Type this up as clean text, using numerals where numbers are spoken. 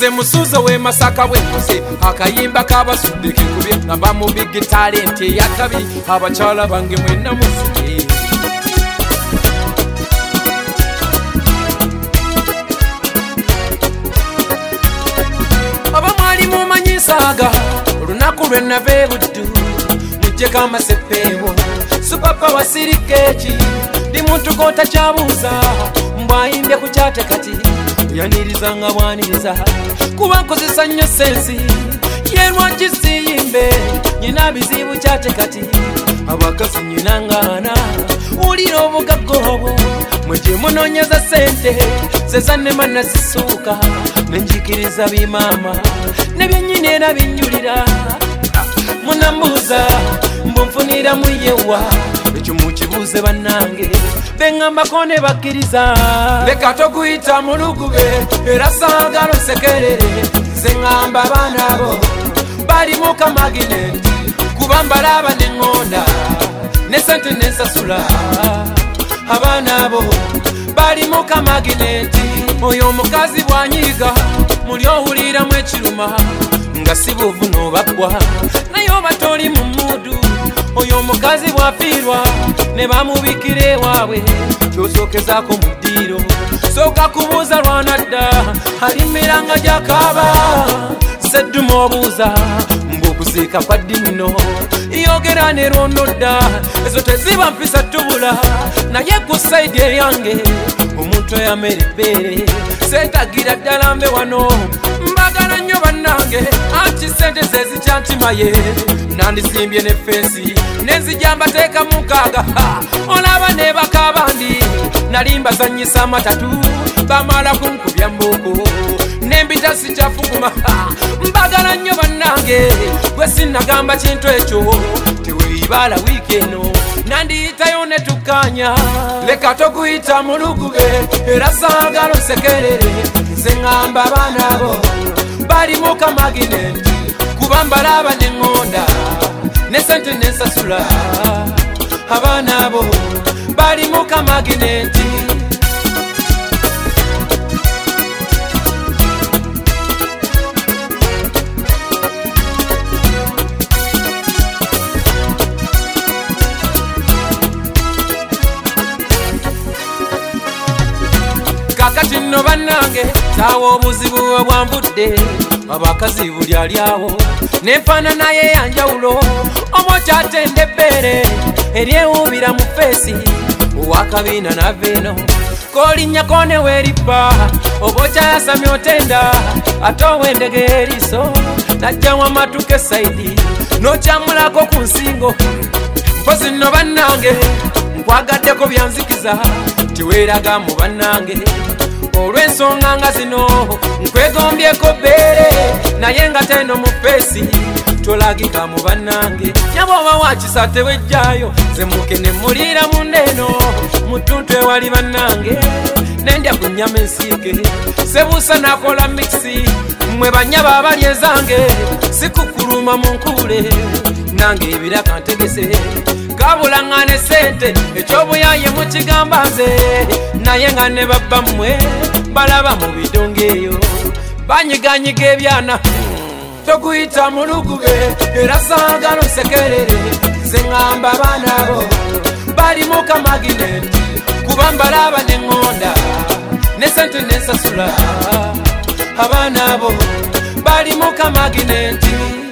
nze musuzo we Masaka bwenkuze akayimba kabasudde kekubye namba mu big talent eyakabi abakyala bange mwenna musuye aba mwali mumanyisaga olunaku lwe nava ebuddu mujjeko amasepeewo supapa wasirikeeki ndi muntu gotakyabuuza mbwayimbye ku kyate kati yaniriza nga bwaniriza kuba nkozesa nnyo sensi yerwaki siyimbe nyina bizibu kyate kati abakazi nyina ngaana ulira obugagga obwo mwe gye munoonyeza sente zezannema nazisuuka nenjikiriza bimaama ne byennyini era binnyulira munambuuza mbunfunira muyewa ekyo mukibuuze bannange beŋŋambako ne bakkiriza leka tokuyita mulugube era saagala osekerere nze ŋŋamba abaana abo balimu kamagineti kuba mbalaba ne ŋŋonda ne sente nensasula abaana abo balimu kamagineti oyo omukazi bwanyiiga muli owuliramu ekiruma nga si buvu n'obaggwa naye oba toli mu mmudu oyo omukazi bwafiirwa ne bamubikira ewaabwe kyosookezaako mu ddiiro sooka kubuuza lwanadda alimiranga gyakaaba sedduma obuuza ng'okuziika kwa ddinno yogera ne lwonodda ezo teziba mpisa tubula naye ku sayidi eyange omuntu eyamera ebbeere seetagira ddala mbe wano mbagala nnyo bannange anti sente zezikyantimaye nandisimbye ne feesi nenzija mbateeka mu nkaaga olaba ne bakabandi nali mbazannyisa amatatu bamala kunkubya mbooko nembita sikyafuguma mbagala nnyo bannange gwe sinnagamba kintu ekyo teweeyibala wiiki eno nandiyitayo ne tukkaanya leka tokuyita mulugube era saagala osekerere nze ŋŋamba abaana abo balimu kamagineti kuba mbalaba ne ŋŋonda ne sente nensasula abaana abo balimu kamagineti kakati nno bannange saawa obuzibu bwe bwambudde abakazi buli ali awo nenfaanana ye yanjawulo omwokyatenda ebbeere eryewuubira mu feesi owakabiina naveeno kolinnyako ne weerippa oba okyayasamya otenda ate owendege eriiso najjamu amatu k'esayidi n'okyamulako ku nsingo mpozi nno bannange nkwagaddeko byanzikiza tiweeraga mu bannange olw'ensonga nga zino nkwegombyeko bbeere naye nga teno mu feesi tolagika mu bannange nyabwoba wakisa tewejjaayo nze mukene muliira mu ndeeno mu ttuntu ewali bannange nendya ku nnyama ensiike sebuusa nakola mikisi mmwe banyaba abali ezange sikukuluma mu nkuule nange ebiraka ntegese kabulaŋŋane sente ekyobuyaye mukigamba nze naye nga ne babba mmwe balaba mu bidongo eyo banyiganyiga ebyana tokuyita mulugube era saagala osekerere nze ŋŋamba abaana abo balimu kamagineti kuba mbalaba ne ŋŋonda ne sente nensasula abaana abo balimu kamagineti